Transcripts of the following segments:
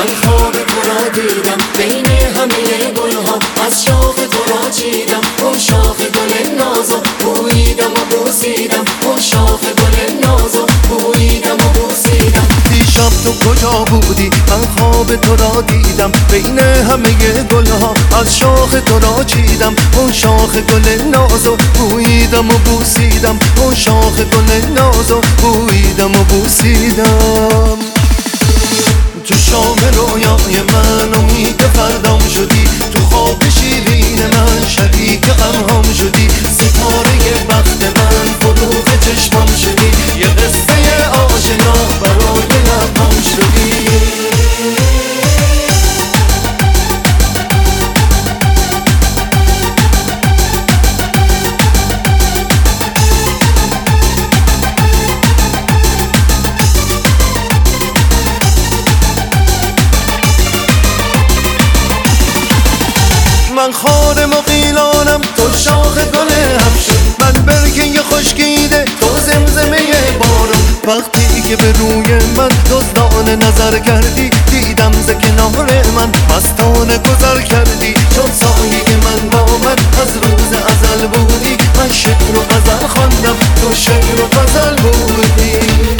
من خواب تو را دیدم بین همه گلها، از شاخ تو را چیدم اون شاخ گل نازو، بوییدم و بوسیدم اون شاخ گل نازو، بوییدم و بوسیدم. دیشب تو کجا بودی؟ من خواب تو را دیدم بین همه گلها، از شاخ تو را چیدم اون شاخ گل نازو، بوییدم و بوسیدم اون شاخ گل نازو، بوییدم و بوسیدم. تو شام رویای من امید فردام شدی، تو خواب شیرین من شریک غمهام شدی، ستاره بخت من فروغ چشمام شدی، یه قصه آشنا برای لبام شدی. من خار مقیلانم تو شاخ گل هم شد، من برگه خشکیده تو زمزمه بارم. وقتی که به روی من دزدانه نظر کردی، دیدم ز کنار من مستانه گذر کردی، چون سایه من با من از روز ازل بودی، من شعر و غزل خواندم تو شعر و غزل بودی.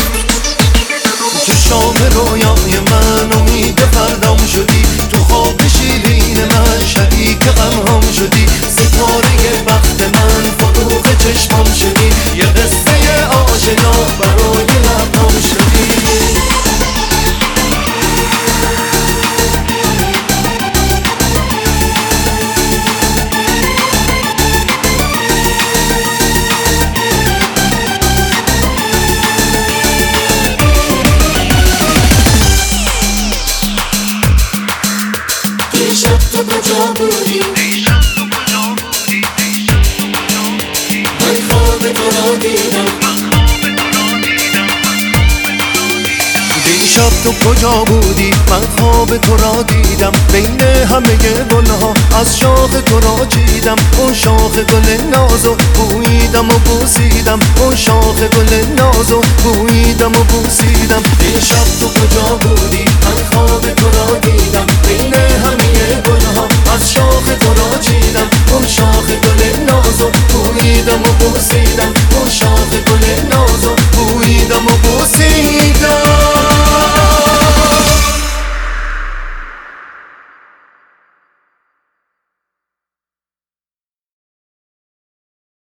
تو شام رویای من امید فردام شدی، تو خواب شیرین من شریک غمهام شدی، ستاره بخت من فروغ چشمام شدی، یه قصه آشنا برای لبام شدی. دیشب تو کجا بودی؟ من خواب تو را دیدم. دیشب تو کجا بودی؟ من خواب تو را دیدم بین همه گلها، از شاخ تو را چیدم اون شاخ گل نازو، بوییدم و بوسیدم اون شاخ گل نازو، بوییدم و بوسیدم. دیشب تو کجا بودی؟ من خواب تو را دیدم بین همه گلها، از شاخ تو را چیدم اون شاخ گل نازو، بوییدم و بوسیدم اون